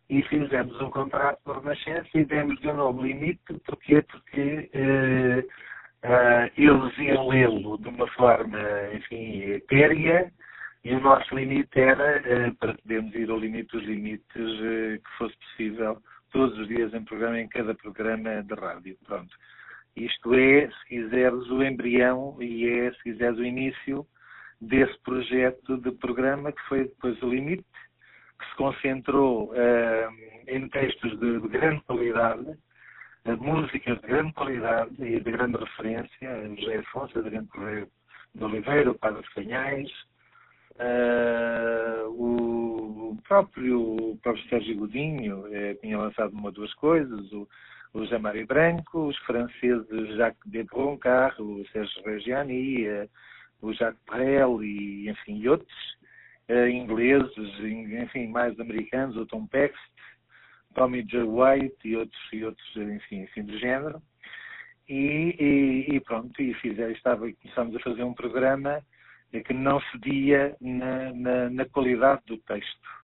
e fizemos um contrato com a Renascença e demos-lhe um nome limite. Porquê? Porque eles iam lê-lo de uma forma, enfim, etérea, e o nosso limite era, para podermos ir ao limite dos limites, que fosse possível todos os dias em programa, em cada programa de rádio. Pronto. Isto é, se quiseres, o embrião e é, se quiseres, o início desse projeto de programa que foi depois o limite, que se concentrou em textos de grande qualidade, músicas de grande qualidade e de grande referência, José Afonso, Adriano Correia de Oliveira, o Padre Canhais, o próprio Sérgio Godinho tinha lançado uma ou duas coisas, o José Mário Branco, os franceses Jacques de Broncar, o Sérgio Reggiani, o Jacques Brel e, enfim, e outros, ingleses, enfim, mais americanos, o Tom Paxton, Tommy Joe White e outros enfim, do género. E pronto, começámos a fazer um programa que não cedia na qualidade do texto.